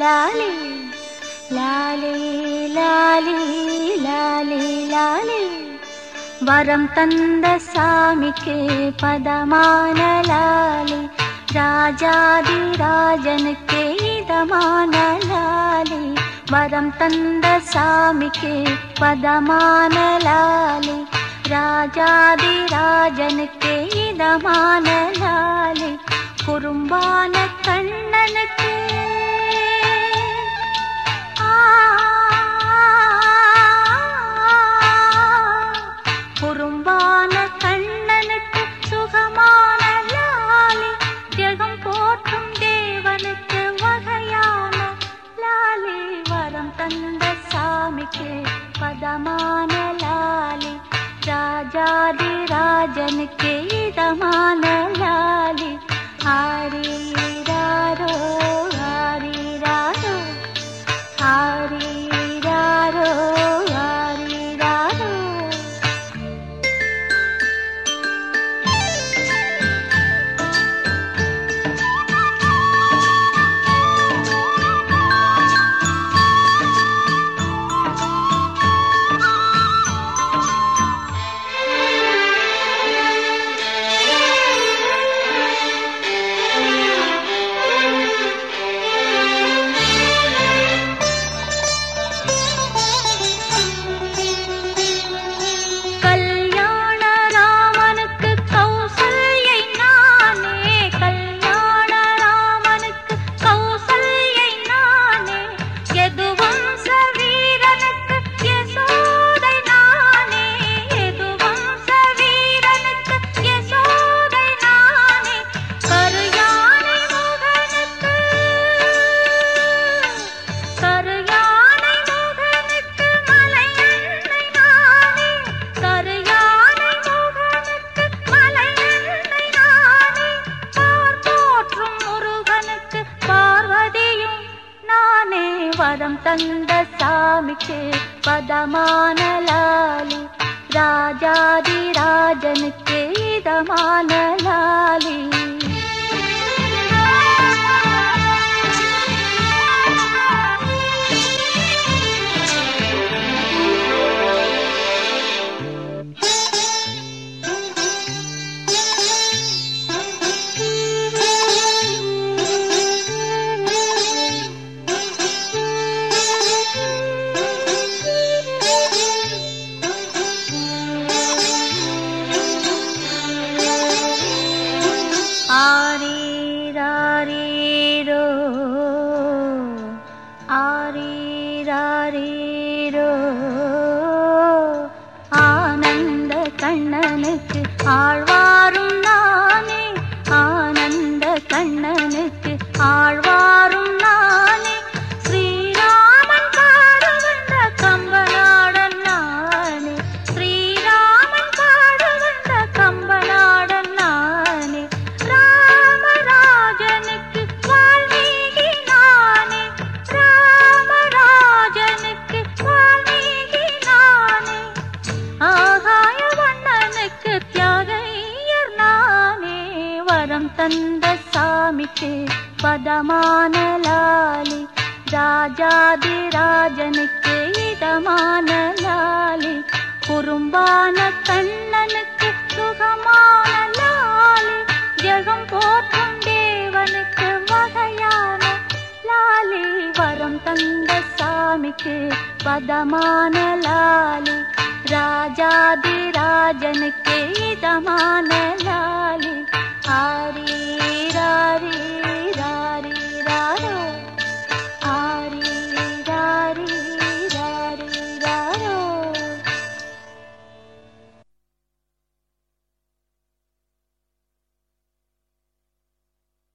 லாலி லாலி லாலி லாலி லாலி வரம் தந்த சாமிக்கு பதமான லாலி ராஜாதி ராஜனுக்கு இதமான லாலி வரம் தந்த சாமிக்கு பதமான லாலி ராஜாதி ராஜனுக்கு இதமான லாலி குறும்பான கண்ணனுக்கு குறும்பான கண்ணனுக்கு சுகமான லாலி ஜெகம் போற்றும் தேவனுக்கு வகையான லாலி வரம் தந்த சாமிக்கு பதமான லாலி ராஜாதி ராஜனுக்கு இதமான லாலி ஆரீராரோ ஆரீராரோ ஆரீராரோ ஆரீராரோ வரம் தந்த சாமிக்கு பதமான லாலி ராஜாதி ராஜனுக்கு இதமான லாலி ஆரீராரீரோ ஆரீராரீரோ ஆனந்த கண்ணனுக்கு ஆழ்வாரும் நானே ஆனந்த கண்ணனுக்கு ஆழ்வாரும் நானே ஸ்ரீராமன் பாட வந்த கம்பநாடன் நானே ஸ்ரீராமன் பாட வந்த கம்பநாடன் நானே ராமராஜனுக்கு வால்மீகி நானே ராமராஜனுக்கு வால்மீகி நானே ஆகாய வண்ணனுக்கு தியாகையர் நானே வரம் தந்த சாமிக்கு பதமான லாலி ராஜாதி ராஜனுக்கு இதமான லாலி குறும்பான கண்ணனுக்கு சுகமான லாலி ஜெகம் போற்றும் தேவனுக்கு வகையான லாலி வரம் தந்த சாமிக்கு பதமான லாலி